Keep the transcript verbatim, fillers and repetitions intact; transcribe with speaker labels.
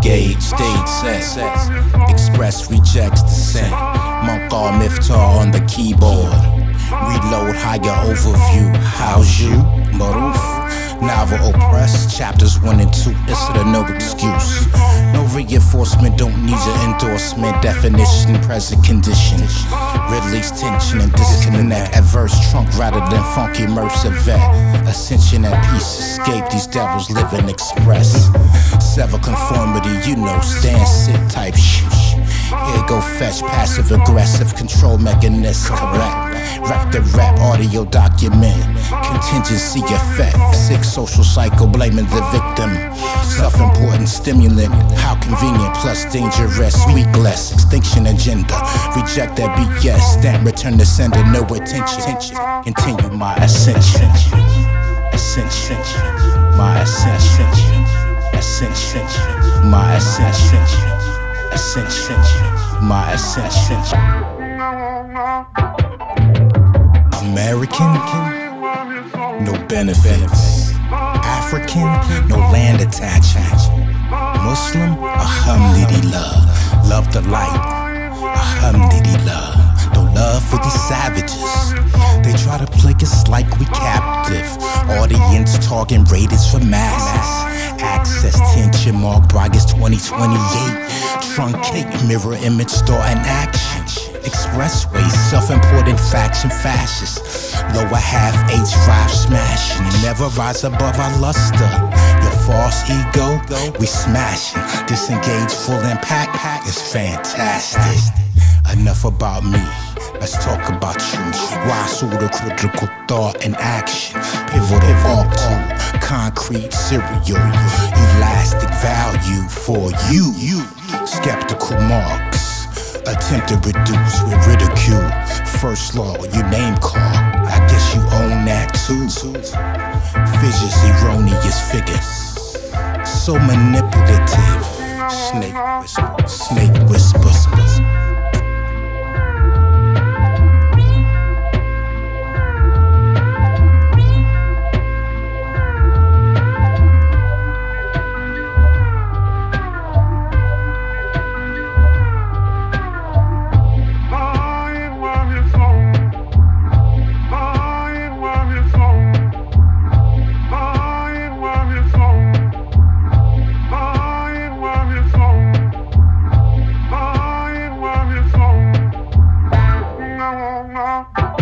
Speaker 1: gauge, stage set. Express rejects dissent. Monk or Miftar on the keyboard. Reload higher overview. How's you? Maruf. Novel oppressed. Chapters one and two. It's the no excuse. No reinforcement, don't need your endorsement. Definition, present condition. Release tension and disconnect. Adverse trunk rather than funky immersive vet. Ascension at peace, escape these devils live and express. Sever conformity, you know, stand, sit type shh. Here go fetch, passive aggressive control mechanism, correct. Wreck the rap, audio document. Contingency effect, sick social cycle, blaming the victim. Self-important stimulant, how convenient plus dangerous. Weakless, extinction agenda. Reject that B S, stamp return to sender, no attention. Continue my ascension. Ascension, my ascension. Ascension, my ascension. Ascension, my ascension. American, no benefits. African, no land attachment. Muslim, alhamdulillah. Love the light, alhamdulillah. No love for these savages. They try to play us like we captive. Audience target rated for masses. Access tension mark Bragas twenty twenty-eight. Truncate mirror image store and action. Expressway, self-important faction fascists. Lower half H five smashing. Never rise above our luster. Your false ego, we smashing. Disengage full impact, is fantastic. Enough about me, let's talk about you. Why pseudo-critical thought and action? Pivotal arc to concrete serial. Elastic value for you. Skeptical marks, attempt to reduce with ridicule. First law, your name call, I guess you own that too. Fissures, erroneous figures, so manipulative. Snake whisper, snake whisper.
Speaker 2: No, no.